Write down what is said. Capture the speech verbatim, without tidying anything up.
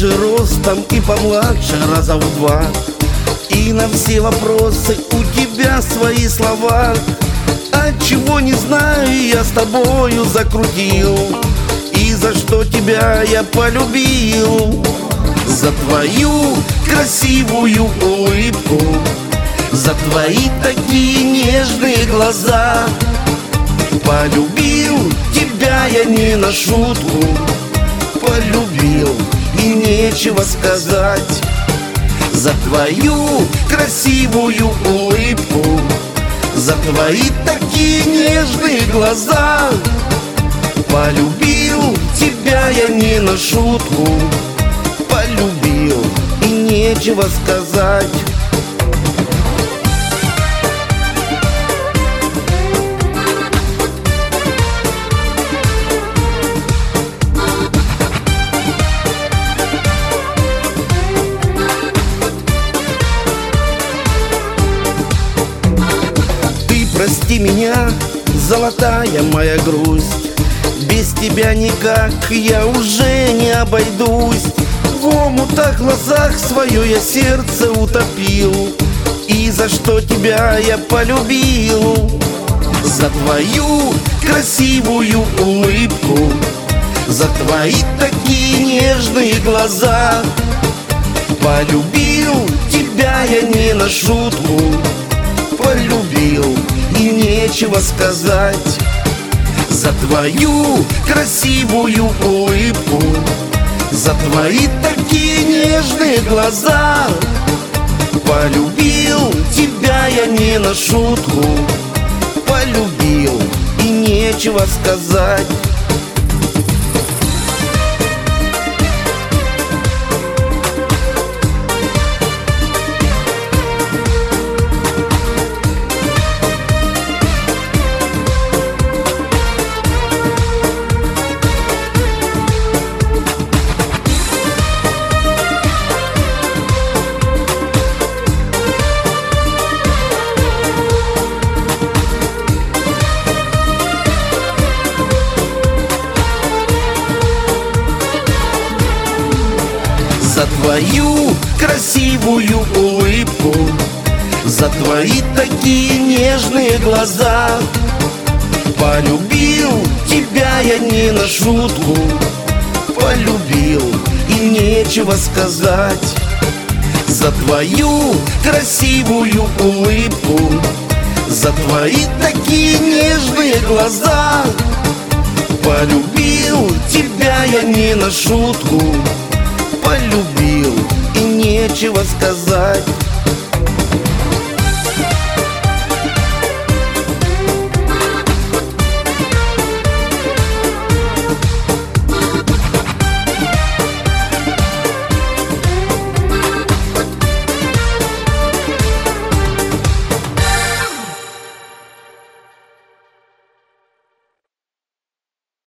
ниже ростом и помладше раза в два. И на все вопросы у тебя свои слова. Отчего не знаю, я с тобою закрутил. И за что тебя я полюбил? За твою красивую улыбку, за твои такие нежные глаза. Полюбил тебя я не на шутку, полюбил и нечего сказать. За твою красивую улыбку, за твои такие нежные глаза. Полюбил тебя я не на шутку, полюбил и нечего сказать. Прости меня, золотая моя грусть, без тебя никак я уже не обойдусь. В омутах глазах свое я сердце утопил. И за что тебя я полюбил? За твою красивую улыбку, за твои такие нежные глаза. Полюбил тебя я не на шутку, полюбил и нечего сказать. За твою красивую улыбку, за твои такие нежные глаза. Полюбил тебя я не на шутку, полюбил и нечего сказать. За твою красивую улыбку, за твои такие нежные глаза. Полюбил тебя я не на шутку, полюбил и нечего сказать. За твою красивую улыбку, за твои такие нежные глаза. Полюбил тебя я не на шутку, полюбил и нечего сказать.